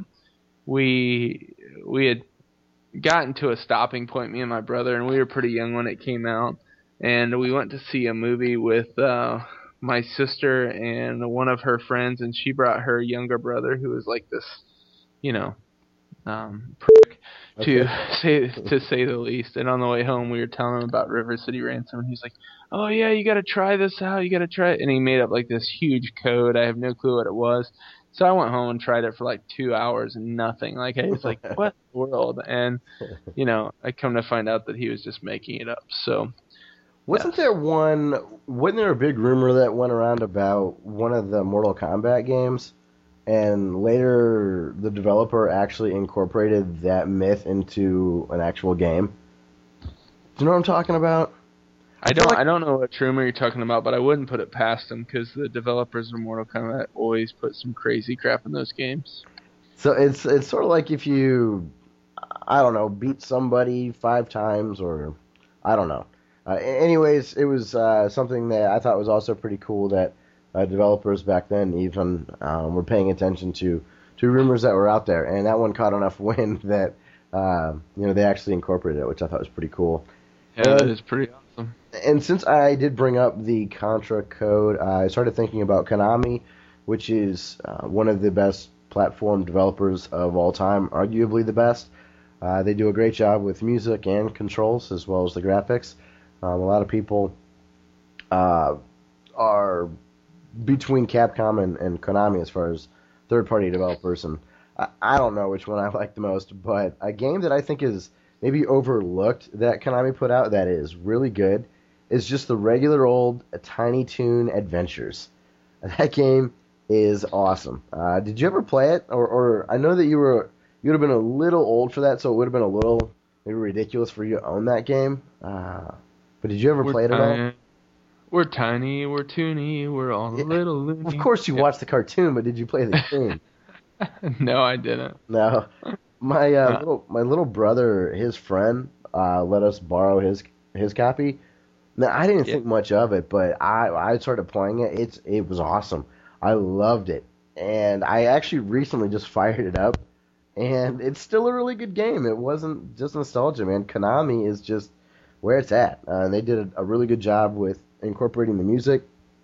we, we had gotten to a stopping point, me and my brother, and we were pretty young when it came out. And we went to see a movie with uh, my sister and one of her friends, and she brought her younger brother, who was like this, you know, um, prick, to Okay. say to say the least. And on the way home, we were telling him about River City Ransom, and he's like, "Oh yeah, you got to try this out. You got to try it." And he made up like this huge code. I have no clue what it was. So I went home and tried it for like two hours and nothing. Like, I was like, "What in the world?" And you know, I come to find out that he was just making it up. So. Wasn't Yes. there one, wasn't there a big rumor that went around about one of the Mortal Kombat games, and later the developer actually incorporated that myth into an actual game? Do you know what I'm talking about? I don't. like- I don't know what rumor you're talking about, but I wouldn't put it past them because the developers of Mortal Kombat always put some crazy crap in those games. So it's it's sort of like if you, I don't know, beat somebody five times, or I don't know. Uh, anyways, it was uh, something that I thought was also pretty cool that uh, developers back then even um, were paying attention to to rumors that were out there, and that one caught enough wind that uh, you know they actually incorporated it, which I thought was pretty cool. Yeah, And- that is pretty awesome. And since I did bring up the Contra code, I started thinking about Konami, which is uh, one of the best platform developers of all time, arguably the best. Uh, they do a great job with music and controls as well as the graphics. Um, a lot of people uh, are between Capcom and, and Konami as far as third-party developers, and I, I don't know which one I like the most, but a game that I think is maybe overlooked that Konami put out that is really good is just the regular old Tiny Toon Adventures. That game is awesome. Uh, did you ever play it? Or, or I know that you were you would have been a little old for that, so it would have been a little maybe ridiculous for you to own that game. Uh, but did you ever we're play it at all? We're tiny, we're toony, we're all a little loony. Of course you yeah. watched the cartoon, but did you play the game? No, I didn't. No. My uh, Uh. little my little brother, his friend, uh, let us borrow his his copy. Now I didn't Yeah. think much of it, but I I started playing it. It's it was awesome. I loved it, and I actually recently just fired it up, and it's still a really good game. It wasn't just nostalgia, man. Konami is just where it's at. Uh, they did a, a really good job with incorporating the music.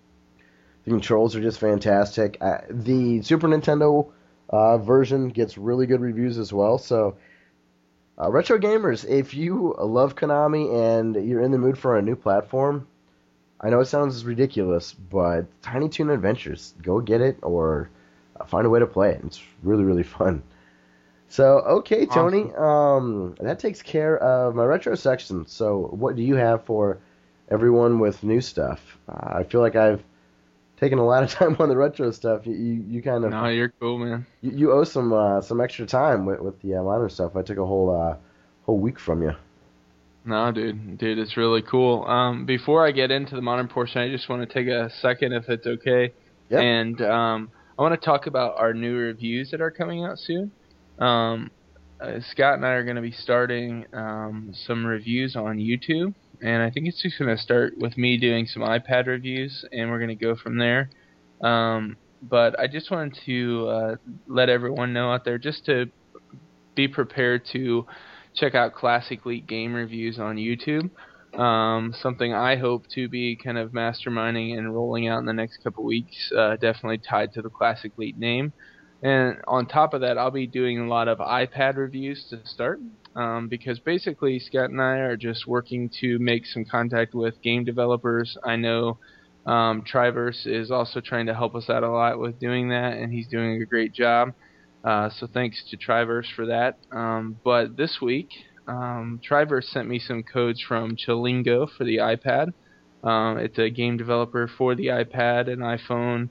The controls are just fantastic. Uh, the Super Nintendo uh, version gets really good reviews as well. So, uh, retro gamers, if you love Konami and you're in the mood for a new platform, I know it sounds ridiculous, but Tiny Toon Adventures, go get it or uh, find a way to play it. It's really, really fun. So, okay, Tony, um, that takes care of my retro section. So, what do you have for everyone with new stuff? Uh, I feel like I've taken a lot of time on the retro stuff. You, you, you kind of No, you're cool, man. you, you owe some uh, some extra time with, with the uh, modern stuff. I took a whole uh, whole week from you. No, dude, dude, it's really cool. Um, before I get into the modern portion, I just want to take a second, if it's okay, Yep. and um, I want to talk about our new reviews that are coming out soon. Um, uh, Scott and I are going to be starting um, some reviews on YouTube, and I think it's just going to start with me doing some iPad reviews, and we're going to go from there. Um, but I just wanted to uh, let everyone know out there just to be prepared to check out Classic League game reviews on YouTube. Um, something I hope to be kind of masterminding and rolling out in the next couple weeks, uh, definitely tied to the Classic League name. And on top of that, I'll be doing a lot of iPad reviews to start, um, because basically Scott and I are just working to make some contact with game developers. I know um, Triverse is also trying to help us out a lot with doing that, and he's doing a great job. Uh, so thanks to Triverse for that. Um, but this week, um, Triverse sent me some codes from Chilingo for the iPad. Um, it's a game developer for the iPad and iPhone,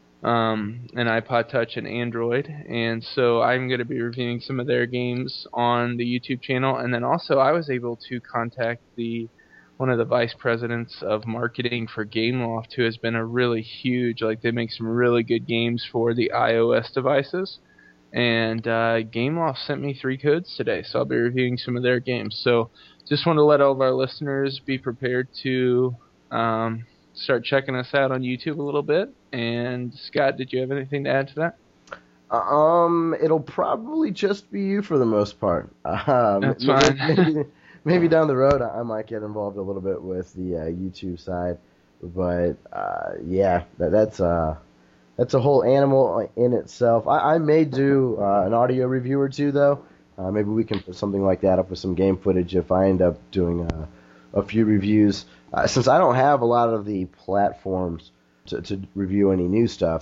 um, an iPod Touch, and Android. And so I'm going to be reviewing some of their games on the YouTube channel. And then also I was able to contact the one of the vice presidents of marketing for Gameloft, who has been a really huge, like they make some really good games for the iOS devices. And uh, Gameloft sent me three codes today, so I'll be reviewing some of their games. So just want to let all of our listeners be prepared to um, start checking us out on YouTube a little bit. And Scott, did you have anything to add to that? Um, it'll probably just be you for the most part. Um, That's maybe, fine. maybe, maybe down the road I might get involved a little bit with the uh, YouTube side, but uh, yeah, that, that's uh. That's a whole animal in itself. I, I may do uh, an audio review or two, though. Uh, maybe we can put something like that up with some game footage if I end up doing uh, a few reviews. Uh, since I don't have a lot of the platforms to, to review any new stuff,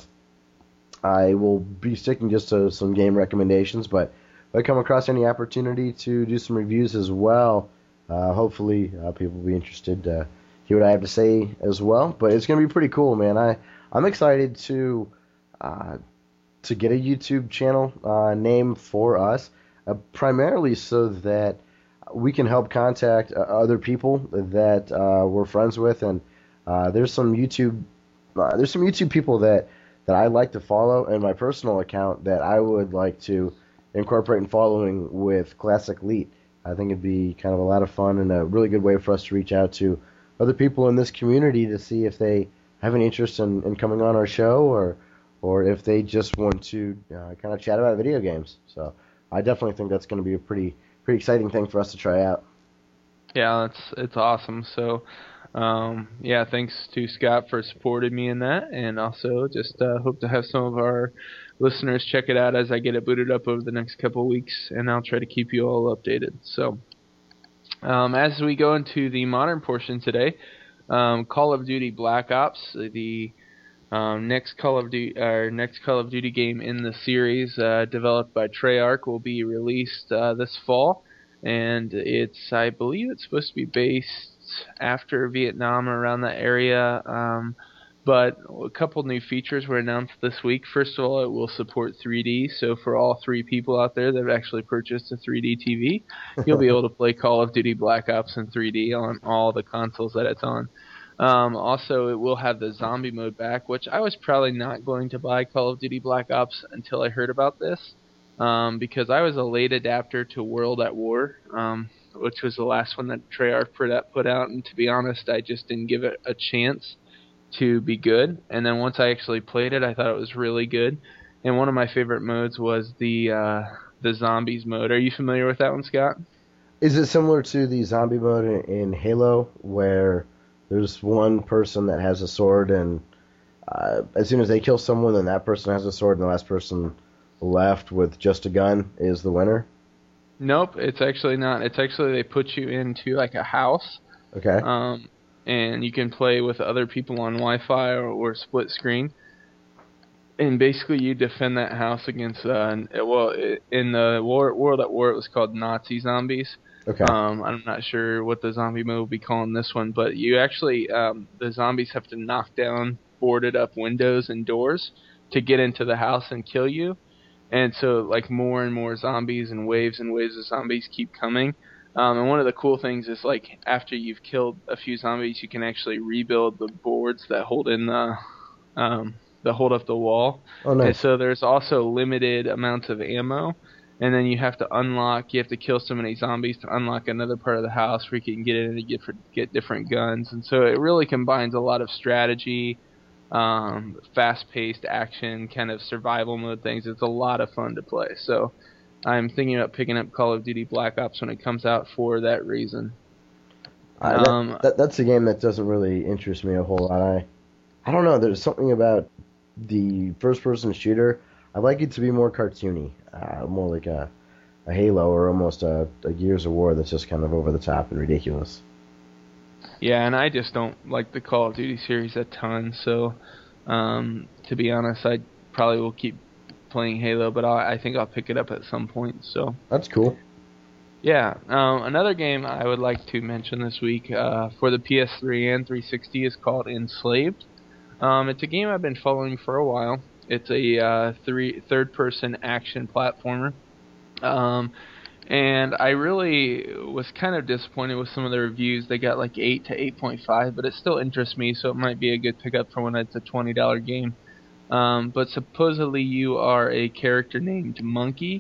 I will be sticking just to some game recommendations. But if I come across any opportunity to do some reviews as well, uh, hopefully uh, people will be interested to hear what I have to say as well. But it's going to be pretty cool, man. I... I'm excited to uh, to get a YouTube channel uh, name for us, uh, primarily so that we can help contact uh, other people that uh, we're friends with, and uh, there's some YouTube uh, there's some YouTube people that, that I like to follow in my personal account that I would like to incorporate in following with Classic Elite. I think it'd be kind of a lot of fun and a really good way for us to reach out to other people in this community to see if they have any interest in, in coming on our show, or or if they just want to uh, kind of chat about video games. So I definitely think that's going to be a pretty pretty exciting thing for us to try out. Yeah, it's it's awesome. So, um, yeah, thanks to Scott for supporting me in that, and also just uh, hope to have some of our listeners check it out as I get it booted up over the next couple of weeks, and I'll try to keep you all updated. So, um, as we go into the modern portion today, um, Call of Duty Black Ops, the um, next Call of Duty, our next Call of Duty game in the series, uh, developed by Treyarch, will be released uh, this fall. And it's, I believe it's supposed to be based after Vietnam or around that area. Um, but a couple new features were announced this week. First of all, it will support three D. So for all three people out there that have actually purchased a three D T V, you'll be able to play Call of Duty Black Ops in three D on all the consoles that it's on. Um, also, it will have the zombie mode back, which I was probably not going to buy Call of Duty Black Ops until I heard about this. Um, because I was a late adapter to World at War, um, which was the last one that Treyarch put out, and to be honest, I just didn't give it a chance to be good. And then once I actually played it, I thought it was really good. And one of my favorite modes was the uh, the zombies mode. Are you familiar with that one, Scott? Is it similar to the zombie mode in, in Halo, where there's one person that has a sword, and uh, as soon as they kill someone, then that person has a sword, and the last person left with just a gun is the winner? Nope, it's actually not. It's actually they put you into like a house. Okay. Um, and you can play with other people on Wi-Fi or, or split screen. And basically you defend that house against, uh, well, in the war, World at War it was called Nazi zombies. Okay. Um, I'm not sure what the zombie mode will be calling this one, but you actually, um, the zombies have to knock down boarded up windows and doors to get into the house and kill you. And so, like, more and more zombies and waves and waves of zombies keep coming. Um, and one of the cool things is, like, after you've killed a few zombies, you can actually rebuild the boards that hold in the, um, that hold up the wall. Oh, nice. And so there's also limited amounts of ammo. And then you have to unlock, you have to kill so many zombies to unlock another part of the house where you can get in and get, get different guns. And so it really combines a lot of strategy, um, fast-paced action, kind of survival mode things. It's a lot of fun to play. So I'm thinking about picking up Call of Duty Black Ops when it comes out for that reason. Uh, that, um, that, that's a game that doesn't really interest me a whole lot. I, I don't know. There's something about the first-person shooter. I like it to be more cartoony, uh, more like a, a Halo or almost a, a Gears of War that's just kind of over the top and ridiculous. Yeah, and I just don't like the Call of Duty series a ton, so um, to be honest, I probably will keep playing Halo, but I'll, I think I'll pick it up at some point. So that's cool. Yeah, um, another game I would like to mention this week uh, for the P S three and three sixty is called Enslaved. Um, it's a game I've been following for a while. It's a uh, three third-person action platformer. Um, And I really was kind of disappointed with some of the reviews. They got like eight to eight point five, but it still interests me, so it might be a good pickup for when it's a twenty dollar game. Um, but supposedly you are a character named Monkey,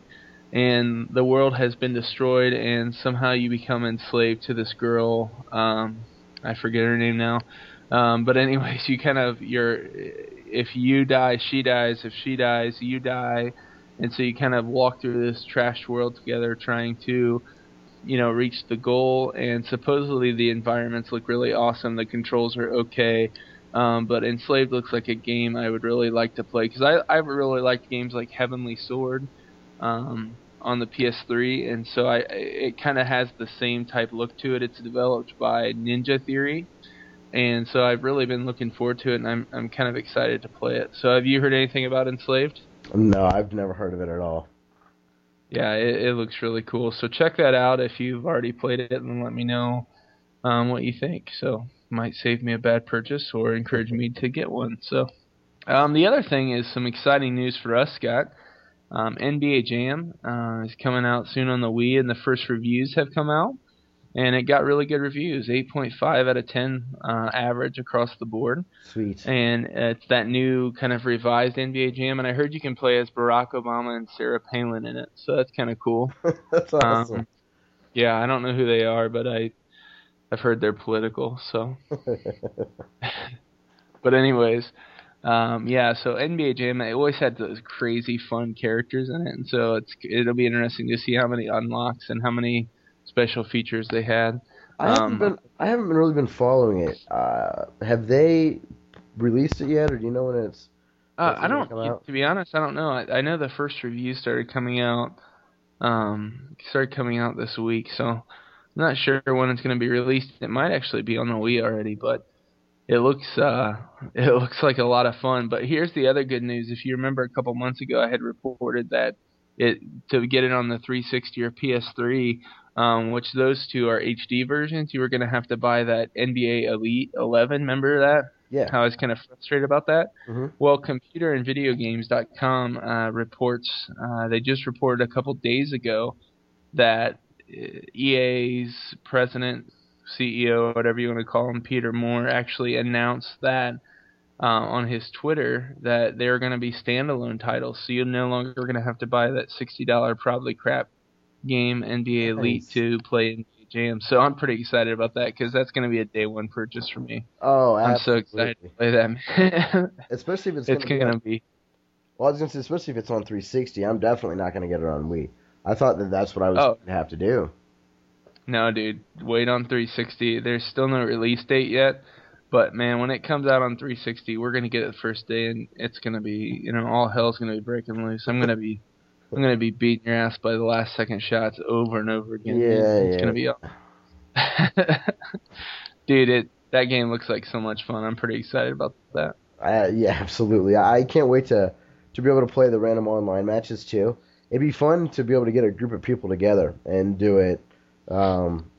and the world has been destroyed, and somehow you become enslaved to this girl. Um, I forget her name now. Um, but anyways, you kind of, you're, if you die, she dies. If she dies, you die. And so you kind of walk through this trashed world together trying to, you know, reach the goal. And supposedly the environments look really awesome. The controls are okay. Um, but Enslaved looks like a game I would really like to play. Because I, I really liked games like Heavenly Sword um, on the P S three. And so I it kind of has the same type look to it. It's developed by Ninja Theory. And so I've really been looking forward to it. And I'm, I'm kind of excited to play it. So have you heard anything about Enslaved? No, I've never heard of it at all. Yeah, it, it looks really cool. So check that out if you've already played it, and let me know um, what you think. So might save me a bad purchase or encourage me to get one. So um, the other thing is some exciting news for us, Scott. Um, N B A Jam uh, is coming out soon on the Wii, and the first reviews have come out. And it got really good reviews, eight point five out of ten uh, average across the board. Sweet. And it's that new kind of revised N B A Jam. And I heard you can play as Barack Obama and Sarah Palin in it. So that's kind of cool. That's awesome. Um, yeah, I don't know who they are, but I, I've heard they're political. So, But anyways, um, yeah, so N B A Jam, it always had those crazy fun characters in it. And so it's it'll be interesting to see how many unlocks and how many special features they had. I haven't Um, been. I haven't really been following it. Uh, have they released it yet, or do you know when it's? uh, when I it's don't. gonna come out? To be honest, I don't know. I, I know the first reviews started coming out. Um, started coming out this week, so I'm not sure when it's going to be released. It might actually be on the Wii already, but it looks uh, it looks like a lot of fun. But here's the other good news. If you remember, a couple months ago, I had reported that it to get it on the three sixty or P S three, um, which those two are H D versions, you were going to have to buy that N B A Elite eleven. Remember that? Yeah. How I was kind of frustrated about that. Mm-hmm. Well, computer and video games dot com uh, reports, uh, they just reported a couple days ago that E A's president, C E O, whatever you want to call him, Peter Moore, actually announced that uh, on his Twitter that they're going to be standalone titles. So you're no longer going to have to buy that sixty dollars probably crap game, N B A Elite, Nice. to play N B A Jam. So I'm pretty excited about that because that's going to be a day one purchase for me. Oh, I'm absolutely. so excited to play that. Especially if it's, it's going going to to be. Well, I was going to say, especially if it's on three sixty, I'm definitely not going to get it on Wii. I thought that that's what I was Oh. going to have to do. No, dude, wait on three sixty. There's still no release date yet, but man, when it comes out on three sixty, we're gonna get it the first day, and it's gonna be, you know, all hell's gonna be breaking loose. I'm gonna be, I'm gonna be beating your ass by the last second shots over and over again. Yeah, it's yeah. gonna be all. Dude, it that game looks like so much fun. I'm pretty excited about that. Uh, yeah, absolutely. I can't wait to, to be able to play the random online matches, too. It'd be fun to be able to get a group of people together and do it um,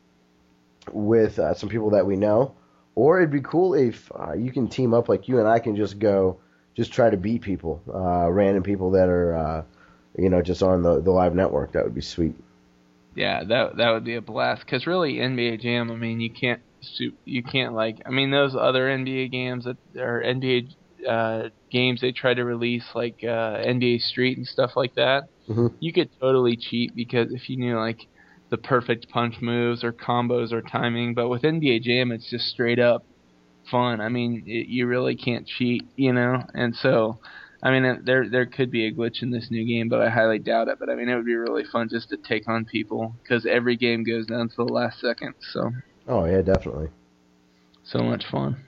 with uh, some people that we know. Or it'd be cool if uh, you can team up, like you and I can just go, just try to beat people, uh, random people that are, uh, you know, just on the, the live network. That would be sweet. Yeah, that that would be a blast. Cause really, N B A Jam, I mean, you can't you can't like, I mean, those other N B A games that or N B A uh, games they try to release, like uh, N B A Street and stuff like that. Mm-hmm. You could totally cheat because if you knew like the perfect punch moves or combos or timing, but with N B A Jam, it's just straight up fun. I mean, it, you really can't cheat, you know. And so, I mean, there there could be a glitch in this new game, but I highly doubt it. But I mean, it would be really fun just to take on people because every game goes down to the last second. So. Oh yeah, definitely. So much fun.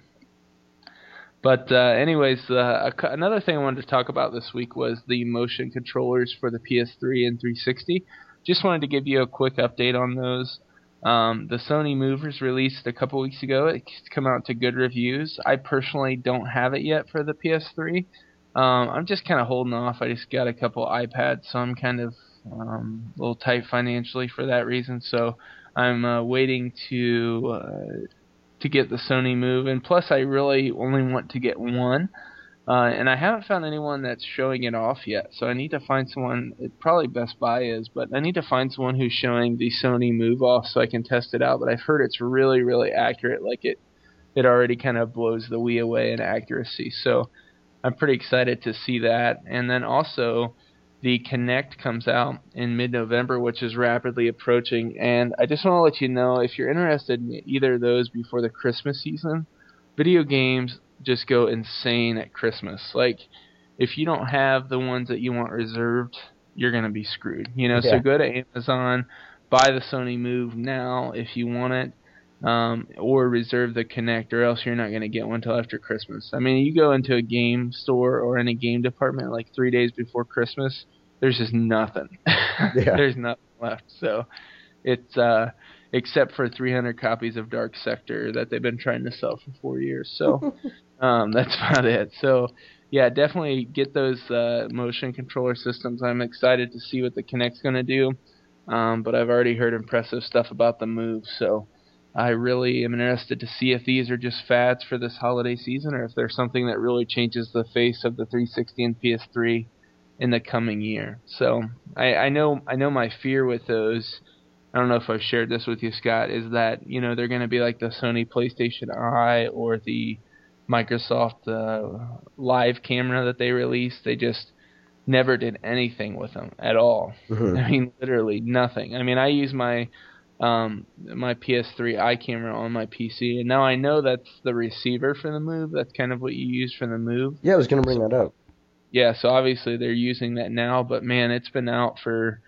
But uh, anyways, uh, another thing I wanted to talk about this week was the motion controllers for the P S three and three sixty. Just wanted to give you a quick update on those. Um, the Sony Move was released a couple weeks ago. It's come out to good reviews. I personally don't have it yet for the P S three. Um, I'm just kind of holding off. I just got a couple iPads, so I'm kind of um, a little tight financially for that reason. So I'm uh, waiting to uh, to get the Sony Move, and plus I really only want to get one, uh, and I haven't found anyone that's showing it off yet. So I need to find someone. It probably Best Buy is, but I need to find someone who's showing the Sony Move off so I can test it out. But I've heard it's really, really accurate. Like it, it already kind of blows the Wii away in accuracy. So I'm pretty excited to see that, and then also. The Kinect comes out in mid-November, which is rapidly approaching, and I just want to let you know, if you're interested in either of those before the Christmas season, video games just go insane at Christmas. Like, if you don't have the ones that you want reserved, you're going to be screwed. You know, Yeah. so go to Amazon, buy the Sony Move now if you want it, um, or reserve the Kinect, or else you're not going to get one until after Christmas. I mean, you go into a game store or any game department like three days before Christmas, there's just nothing. Yeah. There's nothing left. So it's, uh, except for three hundred copies of Dark Sector that they've been trying to sell for four years. So um, that's about it. So yeah, definitely get those uh, motion controller systems. I'm excited to see what the Kinect's going to do. Um, but I've already heard impressive stuff about the Move. So I really am interested to see if these are just fads for this holiday season or if there's something that really changes the face of the three sixty and P S three in the coming year. So I, I know I know my fear with those, I don't know if I've shared this with you, Scott, is that, you know, they're going to be like the Sony PlayStation Eye or the Microsoft uh, Live camera that they released. They just never did anything with them at all. Mm-hmm. I mean, literally nothing. I mean, I use my um, my P S three eye camera on my P C, and now I know that's the receiver for the Move. That's kind of what you use for the Move. Yeah, I was going to bring that up. Yeah, so obviously they're using that now, but man, it's been out for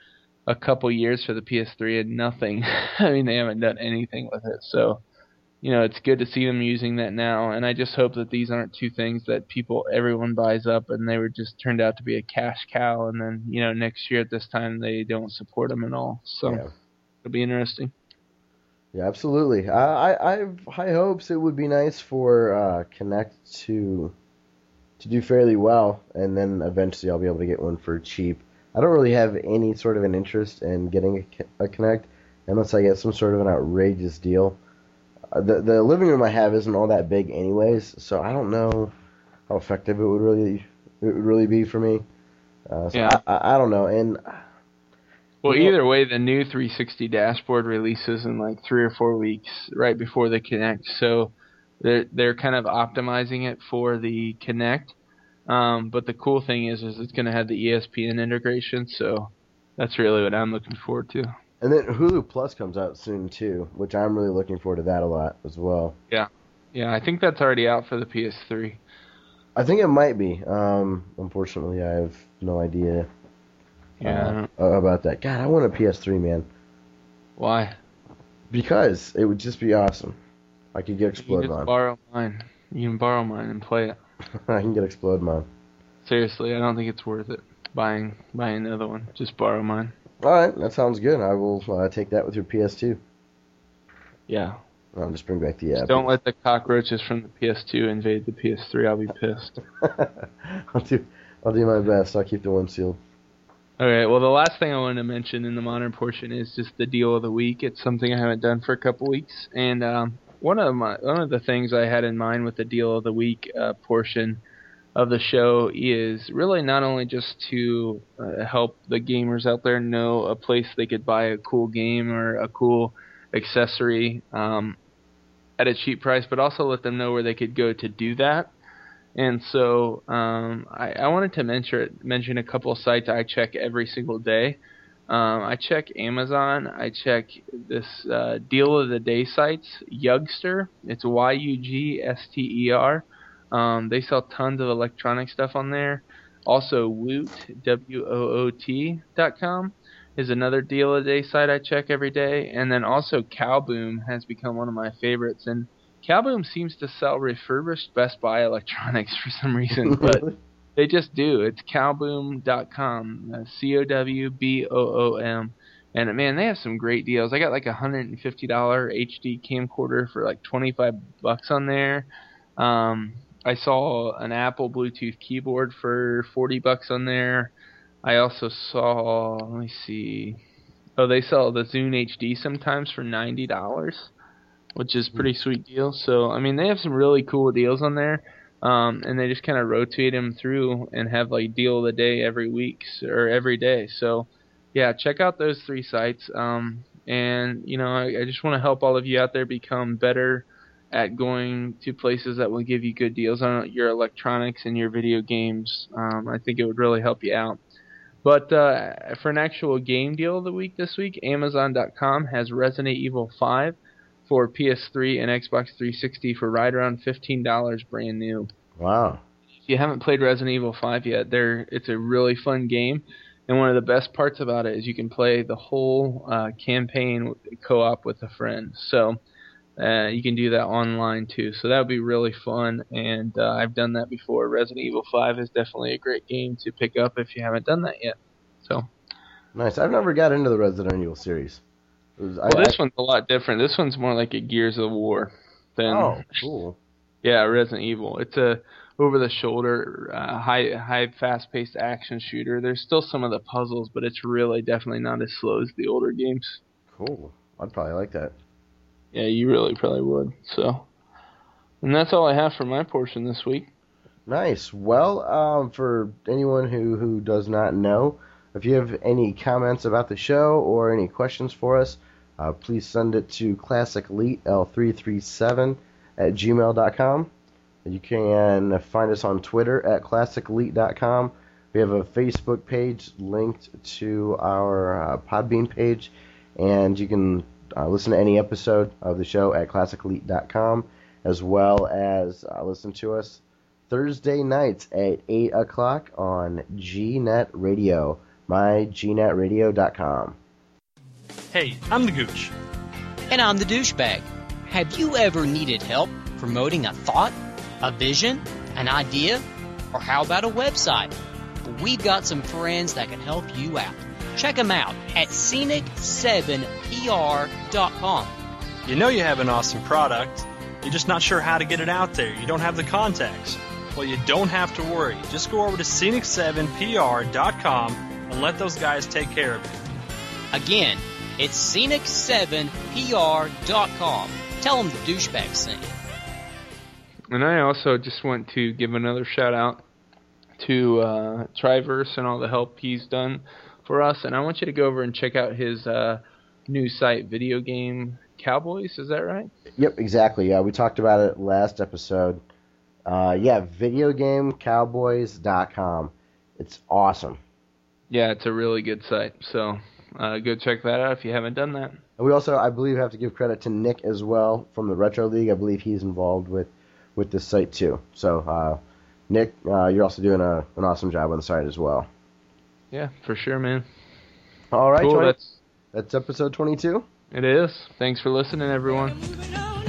a couple years for the P S three and nothing. I mean, they haven't done anything with it. So, you know, it's good to see them using that now. And I just hope that these aren't two things that people, everyone buys up and they were just turned out to be a cash cow. And then, you know, next year at this time, they don't support them at all. So Yeah. it'll be interesting. Yeah, absolutely. I, I, I have high hopes. It would be nice for uh, Kinect to to do fairly well, and then eventually I'll be able to get one for cheap. I don't really have any sort of an interest in getting a, a Kinect unless I get some sort of an outrageous deal. Uh, the the living room I have isn't all that big anyways, so I don't know how effective it would really it would really be for me. Uh, so Yeah. I, I, I don't know. And Well, you know, either way, the new three sixty dashboard releases in like three or four weeks, right before the Kinect. So they're they're kind of optimizing it for the Kinect. Um, but the cool thing is, is it's going to have the E S P N integration. So that's really what I'm looking forward to. and then Hulu Plus comes out soon too, which I'm really looking forward to that a lot as well. Yeah, yeah. I think that's already out for the P S three. I think it might be. Um, unfortunately, I have no idea Yeah. uh, about that. God, I want a P S three, man. Why? Because it would just be awesome. I could get You Explode can just Mon. borrow mine. You can borrow mine and play it. I can get Explode Mon. Seriously, I don't think it's worth it buying buying another one. Just borrow mine. All right, that sounds good. I will uh, take that with your P S two. Yeah. I'll just bring back the app. Just don't let the cockroaches from the P S two invade the P S three. I'll be pissed. I'll do. I'll do my best. I'll keep the one sealed. Okay, well, the last thing I wanted to mention in the modern portion is just the deal of the week. It's something I haven't done for a couple weeks, and um, one of my one of the things I had in mind with the deal of the week uh, portion of the show is really not only just to uh, help the gamers out there know a place they could buy a cool game or a cool accessory um, at a cheap price, but also let them know where they could go to do that. And so um, I, I wanted to mention mention a couple of sites I check every single day. Um, I check Amazon. I check this uh, deal of the day sites, Yugster. It's Y U G S T E R. Um, they sell tons of electronic stuff on there. Also, Woot, W O O T dot com is another deal of the day site I check every day. And then also Cowboom has become one of my favorites. And Cowboom seems to sell refurbished Best Buy electronics for some reason, but they just do. It's cowboom dot com, uh, C O W B O O M. And man, they have some great deals. I got like a one hundred fifty dollars H D camcorder for like twenty-five bucks on there. Um, I saw an Apple Bluetooth keyboard for forty bucks on there. I also saw, let me see. Oh, they sell the Zune H D sometimes for ninety dollars. Which is a pretty sweet deal. So, I mean, they have some really cool deals on there, um, and they just kind of rotate them through and have, like, deal of the day every week or every day. So, yeah, check out those three sites. Um, and, you know, I, I just want to help all of you out there become better at going to places that will give you good deals on your electronics and your video games. Um, I think it would really help you out. But uh, for an actual game deal of the week this week, Amazon dot com has Resident Evil five. For P S three and Xbox three sixty for right around fifteen dollars brand new. Wow. If you haven't played Resident Evil five yet, there it's a really fun game. And one of the best parts about it is you can play the whole uh, campaign co-op with a friend. So uh, you can do that online too. So that would be really fun. And uh, I've done that before. Resident Evil five is definitely a great game to pick up if you haven't done that yet. So Nice. I've never got into the Resident Evil series. It was, Well, I, this I, one's a lot different. This one's more like a Gears of War than Oh, cool. yeah, Resident Evil. It's a over-the-shoulder, uh, high, high, fast-paced action shooter. There's still some of the puzzles, but it's really definitely not as slow as the older games. Cool. I'd probably like that. Yeah, you really probably would. So, and that's all I have for my portion this week. Nice. Well, um, for anyone who, who does not know, if you have any comments about the show or any questions for us, uh, please send it to classic elite L three three seven at gmail dot com. You can find us on Twitter at classic elite dot com. We have a Facebook page linked to our uh, Podbean page, and you can uh, listen to any episode of the show at classic elite dot com, as well as uh, listen to us Thursday nights at eight o'clock on G net Radio. my g net radio dot com. Hey, I'm the Gooch. And I'm the Douchebag. Have you ever needed help promoting a thought, a vision, an idea, or how about a website? Well, we've got some friends that can help you out. Check them out at scenic seven p r dot com. You know you have an awesome product. You're just not sure how to get it out there. You don't have the contacts. Well, you don't have to worry. Just go over to scenic seven p r dot com and let those guys take care of it. Again, it's scenic seven p r dot com. Tell them the Douchebag sent you. And I also just want to give another shout out to uh, Triverse and all the help he's done for us. And I want you to go over and check out his uh, new site, Video Game Cowboys. Is that right? Yep, exactly. Yeah, we talked about it last episode. Uh, yeah, video game cowboys dot com. It's awesome. Yeah, it's a really good site. So uh, go check that out if you haven't done that. And we also, I believe, have to give credit to Nick as well from the Retro League. I believe he's involved with, with this site too. So, uh, Nick, uh, you're also doing a, an awesome job on the site as well. Yeah, for sure, man. All right, cool, Tony. that's, that's episode twenty-two. It is. Thanks for listening, everyone. Moving on.